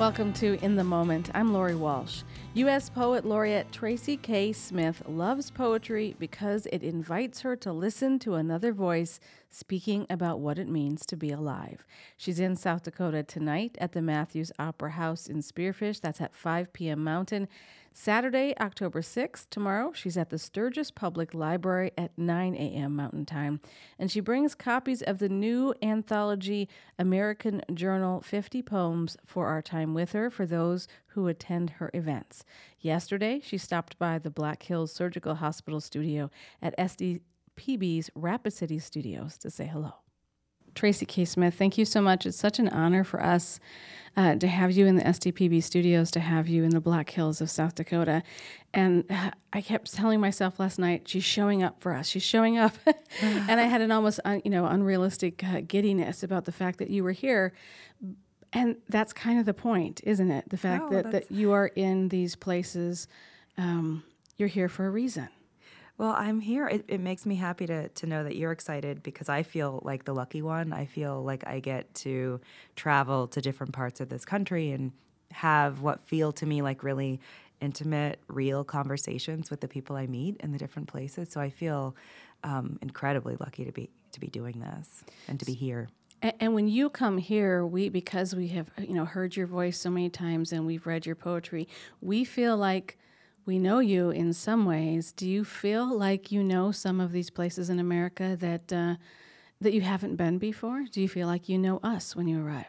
Welcome to In the Moment. I'm Lori Walsh. U.S. Poet Laureate Tracy K. Smith loves poetry because it invites her to listen to another voice speaking about what it means to be alive. She's in South Dakota tonight at the Matthews Opera House in Spearfish. That's at 5 p.m. Mountain. Saturday, October 6th, tomorrow, she's at the Sturgis Public Library at 9 a.m. Mountain Time. And she brings copies of the new anthology, American Journal 50 Poems for Our Time with Her, for those who attend her events. Yesterday, she stopped by the Black Hills Surgical Hospital studio at SDPB's Rapid City Studios to say hello. Tracy K. Smith, thank you so much. It's such an honor for us to have you in the SDPB studios, to have you in the Black Hills of South Dakota. And I kept telling myself last night, she's showing up for us. She's showing up. And I had an almost unrealistic giddiness about the fact that you were here. And that's kind of the point, isn't it? The fact that you are in these places, you're here for a reason. Well, I'm here. It makes me happy to know that you're excited because I feel like the lucky one. I feel like I get to travel to different parts of this country and have what feel to me like really intimate, real conversations with the people I meet in the different places. So I feel incredibly lucky to be doing this and to be here. And when you come here, because we have heard your voice so many times and we've read your poetry, we feel like we know you in some ways. Do you feel like you know some of these places in America that you haven't been before? Do you feel like you know us when you arrive?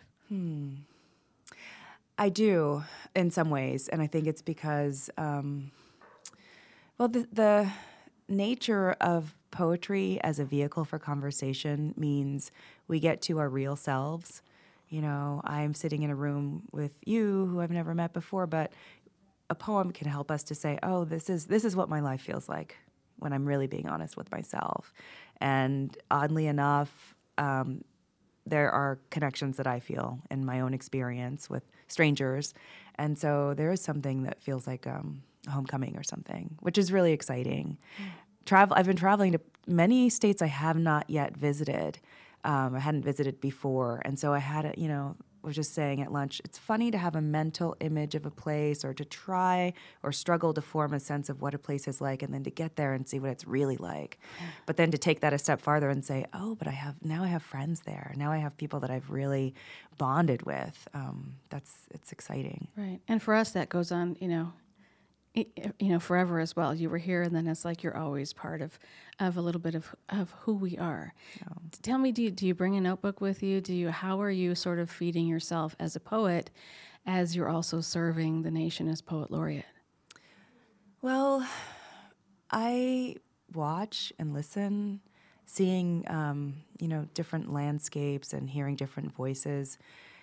I do in some ways, and I think it's because, the nature of poetry as a vehicle for conversation means we get to our real selves. I'm sitting in a room with you who I've never met before, but a poem can help us to say, oh, this is what my life feels like when I'm really being honest with myself. And oddly enough, there are connections that I feel in my own experience with strangers. And so there is something that feels like a homecoming or something, which is really exciting. I've been traveling to many states I have not yet visited. I hadn't visited before. And so I was just saying at lunch, it's funny to have a mental image of a place or to try or struggle to form a sense of what a place is like and then to get there and see what it's really like. But then to take that a step farther and say, oh, but I have friends there. Now I have people that I've really bonded with. It's exciting. Right. And for us, that goes on, forever as well. You were here, and then it's like you're always part of a little bit of who we are. Oh. Tell me, do you bring a notebook with you? How are you sort of feeding yourself as a poet as you're also serving the nation as Poet Laureate? Well, I watch and listen, seeing, different landscapes and hearing different voices.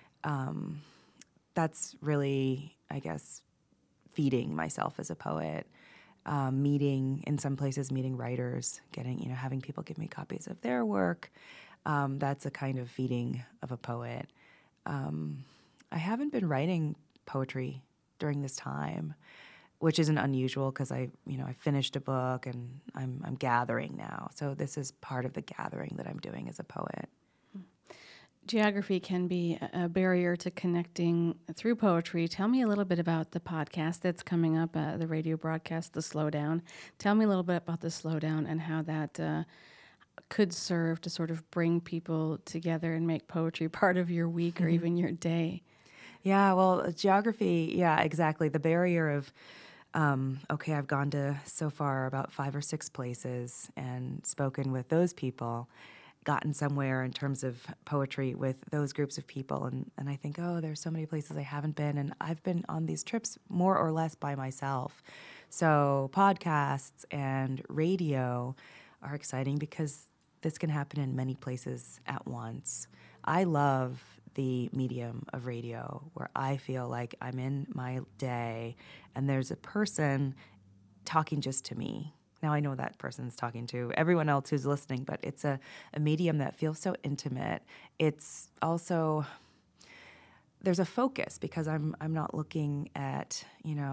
That's really, I guess, feeding myself as a poet, meeting writers, having people give me copies of their work. That's a kind of feeding of a poet. I haven't been writing poetry during this time, which isn't unusual because I finished a book and I'm gathering now. So this is part of the gathering that I'm doing as a poet. Geography can be a barrier to connecting through poetry. Tell me a little bit about the podcast that's coming up, the radio broadcast, The Slowdown. Tell me a little bit about The Slowdown and how that could serve to sort of bring people together and make poetry part of your week or even your day. Yeah, well, geography, yeah, exactly. The barrier of, I've gone to so far about 5 or 6 places and spoken with those people, gotten somewhere in terms of poetry with those groups of people. And I think, there's so many places I haven't been. And I've been on these trips more or less by myself. So podcasts and radio are exciting because this can happen in many places at once. I love the medium of radio where I feel like I'm in my day and there's a person talking just to me. Now I know that person's talking to everyone else who's listening, but it's a medium that feels so intimate. It's also, there's a focus because I'm not looking at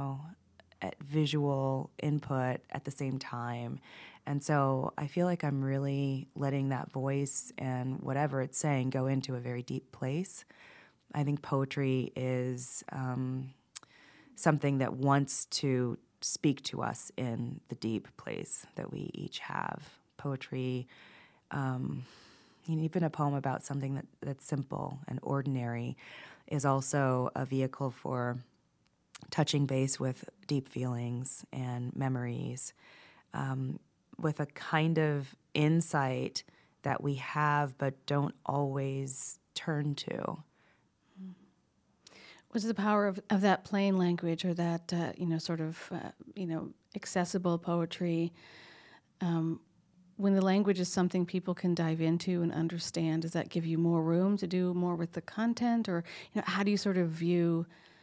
visual input at the same time. And so I feel like I'm really letting that voice and whatever it's saying go into a very deep place. I think poetry is something that wants to speak to us in the deep place that we each have. Poetry, even a poem about something that's simple and ordinary, is also a vehicle for touching base with deep feelings and memories, with a kind of insight that we have but don't always turn to. What's the power of that plain language, or that accessible poetry? When the language is something people can dive into and understand, does that give you more room to do more with the content, or how do you sort of view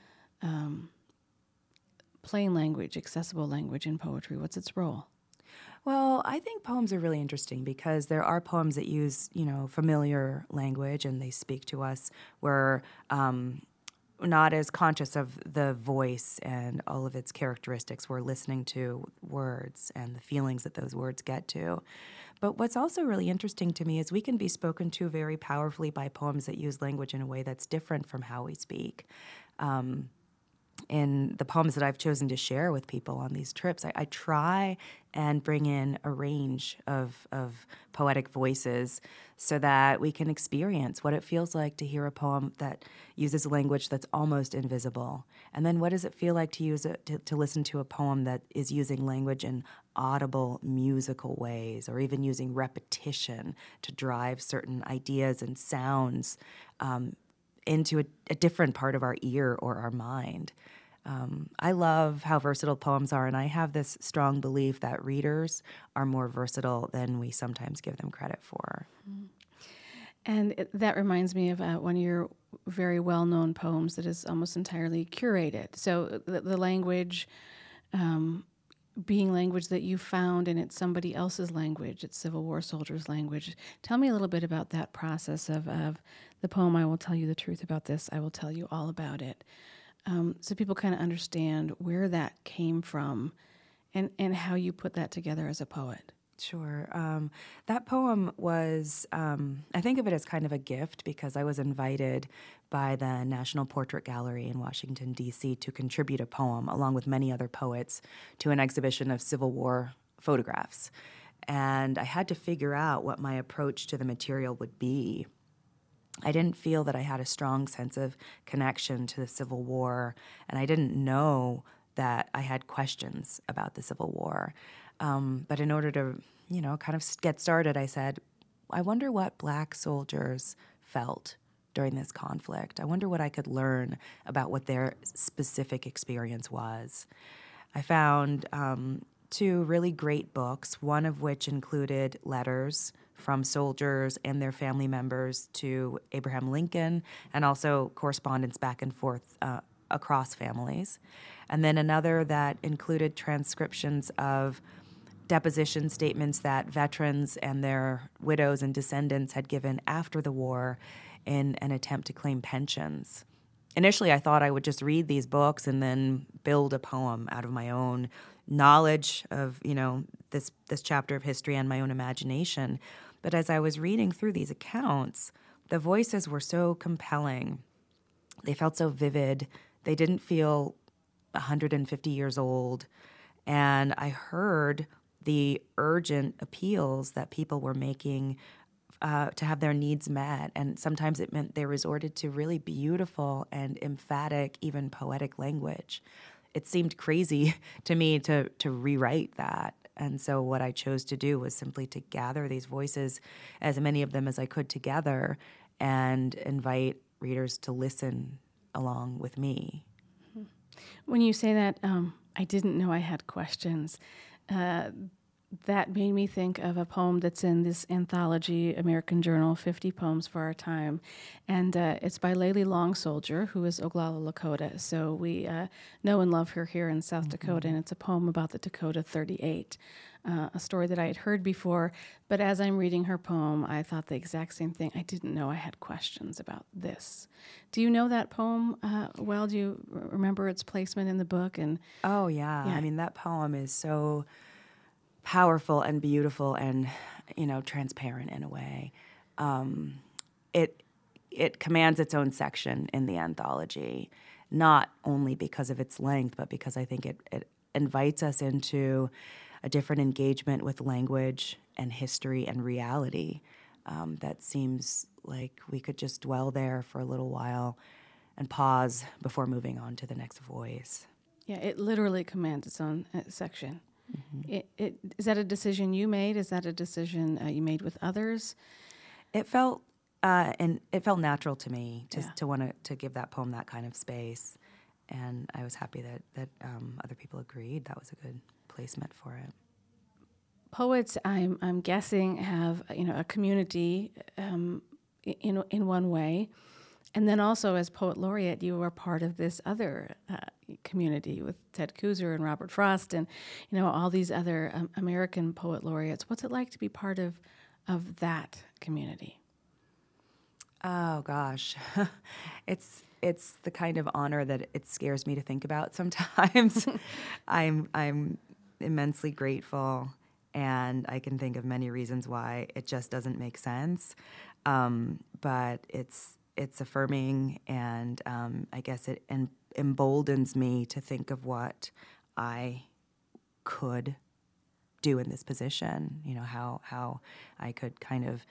plain language, accessible language in poetry? What's its role? Well, I think poems are really interesting because there are poems that use, familiar language and they speak to us. We're not as conscious of the voice and all of its characteristics. We're listening to words and the feelings that those words get to. But what's also really interesting to me is we can be spoken to very powerfully by poems that use language in a way that's different from how we speak. In the poems that I've chosen to share with people on these trips, I try and bring in a range of poetic voices so that we can experience what it feels like to hear a poem that uses language that's almost invisible. And then what does it feel like to listen to a poem that is using language in audible musical ways, or even using repetition to drive certain ideas and sounds into a different part of our ear or our mind. I love how versatile poems are, and I have this strong belief that readers are more versatile than we sometimes give them credit for. And that reminds me of one of your very well-known poems that is almost entirely curated. So the language being language that you found, and it's somebody else's language, it's Civil War soldiers' language. Tell me a little bit about that process of the poem, I Will Tell You the Truth About This, I Will Tell You All About It. So people kind of understand where that came from and how you put that together as a poet. Sure. That poem was, I think of it as kind of a gift because I was invited by the National Portrait Gallery in Washington, D.C. to contribute a poem, along with many other poets, to an exhibition of Civil War photographs. And I had to figure out what my approach to the material would be. I didn't feel that I had a strong sense of connection to the Civil War, and I didn't know that I had questions about the Civil War. But in order to, kind of get started, I said, I wonder what Black soldiers felt during this conflict. I wonder what I could learn about what their specific experience was. I found two really great books, one of which included letters from soldiers and their family members to Abraham Lincoln, and also correspondence back and forth across families. And then another that included transcriptions of deposition statements that veterans and their widows and descendants had given after the war in an attempt to claim pensions. Initially, I thought I would just read these books and then build a poem out of my own knowledge of, this chapter of history and my own imagination. But as I was reading through these accounts, the voices were so compelling. They felt so vivid. They didn't feel 150 years old. And I heard the urgent appeals that people were making to have their needs met. And sometimes it meant they resorted to really beautiful and emphatic, even poetic language. It seemed crazy to me to rewrite that. And so what I chose to do was simply to gather these voices, as many of them as I could together, and invite readers to listen along with me. When you say that, I didn't know I had questions. That made me think of a poem that's in this anthology, American Journal, 50 Poems for Our Time. And it's by Layli Long Soldier, who is Oglala Lakota. So we know and love her here in South Dakota, and it's a poem about the Dakota 38, a story that I had heard before. But as I'm reading her poem, I thought the exact same thing. I didn't know I had questions about this. Do you know that poem well? Do you remember its placement in the book? And Oh, yeah. I mean, that poem is so powerful and beautiful and, transparent in a way. it commands its own section in the anthology, not only because of its length, but because I think it invites us into a different engagement with language and history and reality that seems like we could just dwell there for a little while and pause before moving on to the next voice. Yeah, it literally commands its own section. Is that a decision you made? Is that a decision you made with others? It felt natural to me to want to give that poem that kind of space, and I was happy that other people agreed. That was a good placement for it. Poets, I'm guessing, have a community in one way, and then also as poet laureate, you are part of this other community with Ted Kooser and Robert Frost, and all these other American poet laureates. What's it like to be part of that community? Oh gosh, it's the kind of honor that it scares me to think about sometimes. I'm immensely grateful, and I can think of many reasons why it just doesn't make sense. But it's affirming, and I guess it emboldens me to think of what I could do in this position. How I could kind of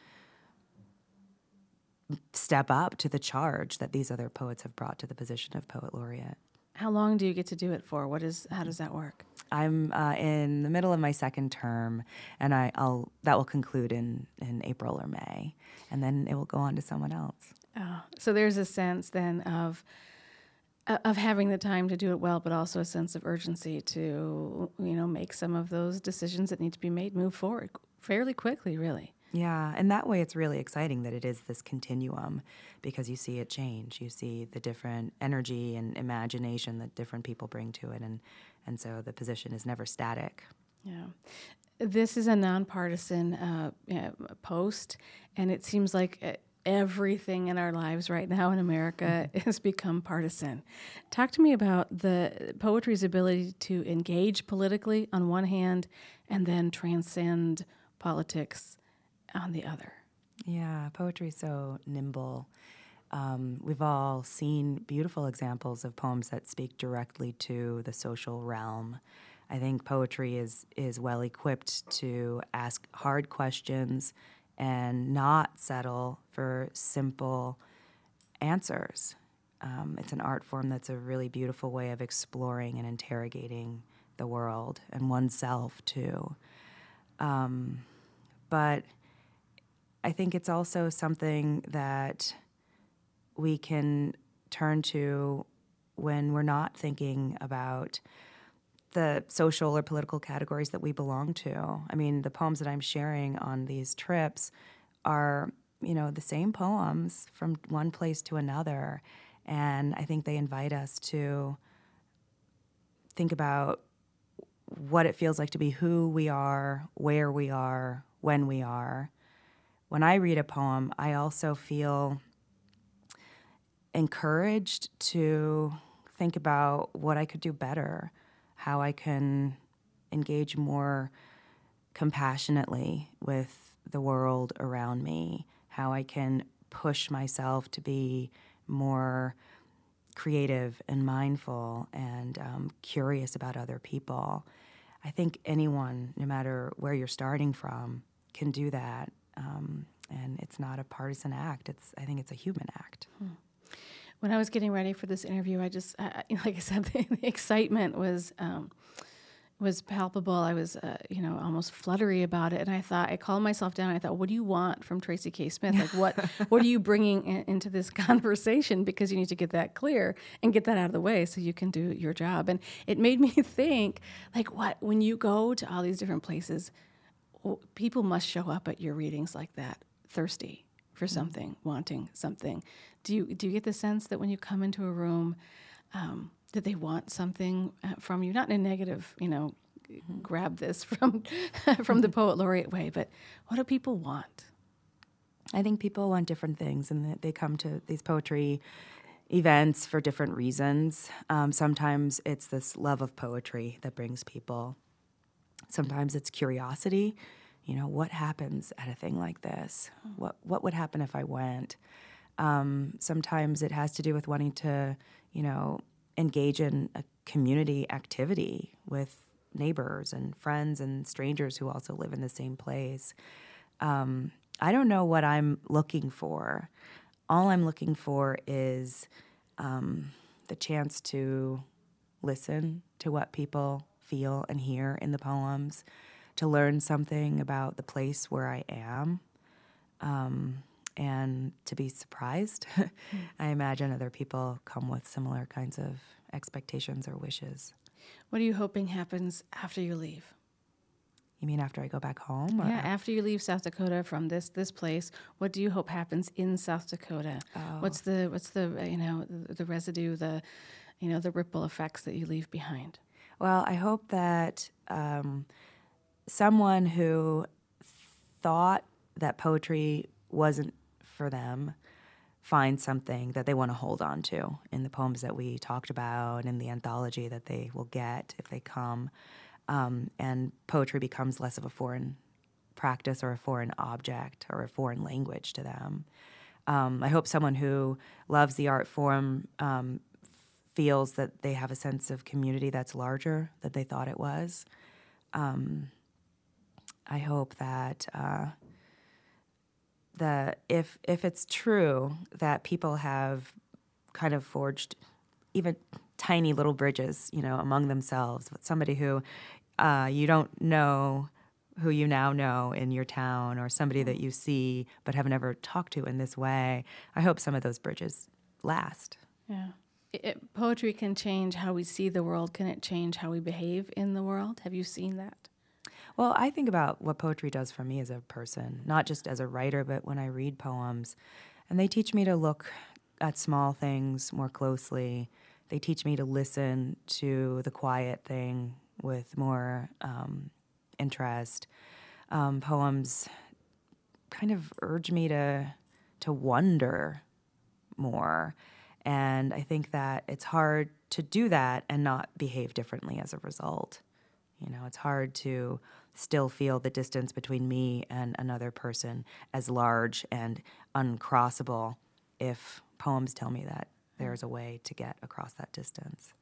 step up to the charge that these other poets have brought to the position of poet laureate. How long do you get to do it for? How does that work? I'm in the middle of my second term, and that will conclude in April or May, and then it will go on to someone else. Oh, so there's a sense then of having the time to do it well, but also a sense of urgency to make some of those decisions that need to be made move forward fairly quickly, really. Yeah, and that way it's really exciting that it is this continuum, because you see it change. You see the different energy and imagination that different people bring to it, and so the position is never static. Yeah. This is a nonpartisan post, and it seems like everything in our lives right now in America has become partisan. Talk to me about the poetry's ability to engage politically on one hand and then transcend politics on the other. Yeah, poetry is so nimble. We've all seen beautiful examples of poems that speak directly to the social realm. I think poetry is well equipped to ask hard questions and not settle for simple answers. It's an art form that's a really beautiful way of exploring and interrogating the world and oneself too. But I think it's also something that we can turn to when we're not thinking about the social or political categories that we belong to. I mean, the poems that I'm sharing on these trips are, the same poems from one place to another. And I think they invite us to think about what it feels like to be who we are, where we are, when we are. When I read a poem, I also feel encouraged to think about what I could do better, how I can engage more compassionately with the world around me, how I can push myself to be more creative and mindful and curious about other people. I think anyone, no matter where you're starting from, can do that. And it's not a partisan act. I think it's a human act. When I was getting ready for this interview, I just, like I said, the excitement was palpable. I was, almost fluttery about it. And I called myself down. And I thought, what do you want from Tracy K. Smith? Like, what are you bringing into this conversation? Because you need to get that clear and get that out of the way so you can do your job. And it made me think, when you go to all these different places, people must show up at your readings like that, thirsty for something, wanting something. Do you get the sense that when you come into a room, that they want something from you? Not in a negative, grab this from the poet laureate way, but what do people want? I think people want different things, and they come to these poetry events for different reasons. Sometimes it's this love of poetry that brings people. Sometimes it's curiosity. What happens at a thing like this? What would happen if I went? Sometimes it has to do with wanting to, engage in a community activity with neighbors and friends and strangers who also live in the same place. I don't know what I'm looking for. All I'm looking for is the chance to listen to what people feel and hear in the poems, to learn something about the place where I am, and to be surprised. I imagine other people come with similar kinds of expectations or wishes. What are you hoping happens after you leave? You mean after I go back home? Yeah, after you leave South Dakota from this place, what do you hope happens in South Dakota? What's the the residue, the ripple effects that you leave behind? Well, I hope that someone who thought that poetry wasn't for them finds something that they want to hold on to in the poems that we talked about, in the anthology that they will get if they come. And poetry becomes less of a foreign practice or a foreign object or a foreign language to them. I hope someone who loves the art form feels that they have a sense of community that's larger than they thought it was. I hope that if it's true that people have kind of forged even tiny little bridges, among themselves with somebody who you don't know, who you now know in your town, or somebody that you see but have never talked to in this way, I hope some of those bridges last. Yeah. Poetry can change how we see the world. Can it change how we behave in the world? Have you seen that? Well, I think about what poetry does for me as a person, not just as a writer, but when I read poems. And they teach me to look at small things more closely. They teach me to listen to the quiet thing with more interest. Poems kind of urge me to wonder more. And I think that it's hard to do that and not behave differently as a result. It's hard to still feel the distance between me and another person as large and uncrossable if poems tell me that there's a way to get across that distance.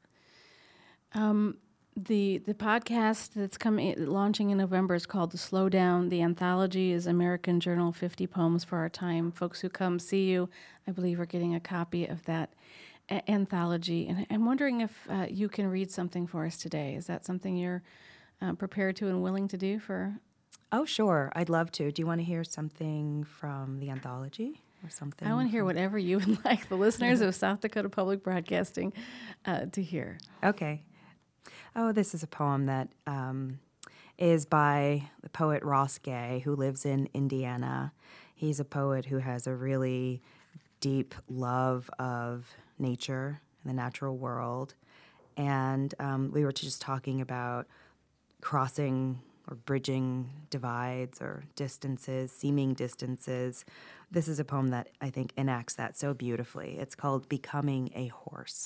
The podcast that's launching in November is called The Slow Down. The anthology is American Journal 50 Poems for Our Time. Folks who come see you, I believe, are getting a copy of that anthology. And I'm wondering if you can read something for us today. Is that something you're prepared to and willing to do for? Oh, sure. I'd love to. Do you want to hear something from the anthology or something? I want to hear whatever you would like the listeners of South Dakota Public Broadcasting to hear. Okay. Oh, this is a poem that is by the poet Ross Gay, who lives in Indiana. He's a poet who has a really deep love of nature and the natural world. And we were just talking about crossing or bridging divides or distances, seeming distances. This is a poem that I think enacts that so beautifully. It's called Becoming a Horse.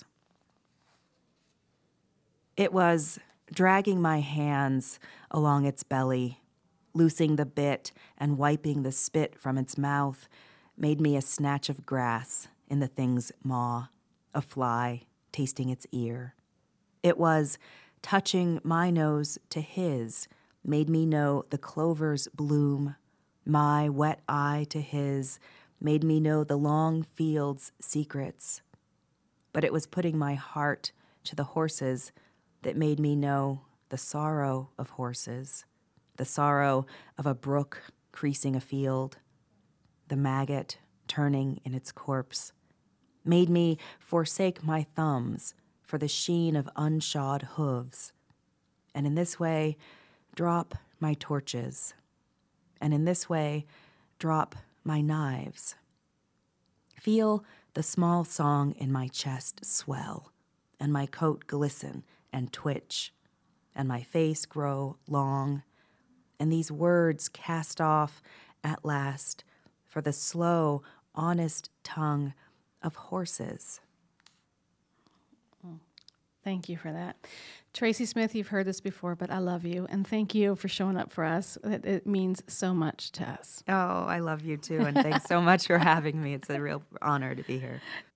It was dragging my hands along its belly, loosing the bit and wiping the spit from its mouth, made me a snatch of grass in the thing's maw, a fly tasting its ear. It was touching my nose to his, made me know the clover's bloom, my wet eye to his, made me know the long field's secrets. But it was putting my heart to the horses that made me know the sorrow of horses, the sorrow of a brook creasing a field, the maggot turning in its corpse, made me forsake my thumbs for the sheen of unshod hooves, and in this way drop my torches, and in this way drop my knives. Feel the small song in my chest swell, and my coat glisten and twitch, and my face grow long, and these words cast off at last for the slow, honest tongue of horses. Thank you for that. Tracy Smith, you've heard this before, but I love you. And thank you for showing up for us. It means so much to us. Oh, I love you too. And thanks so much for having me. It's a real honor to be here.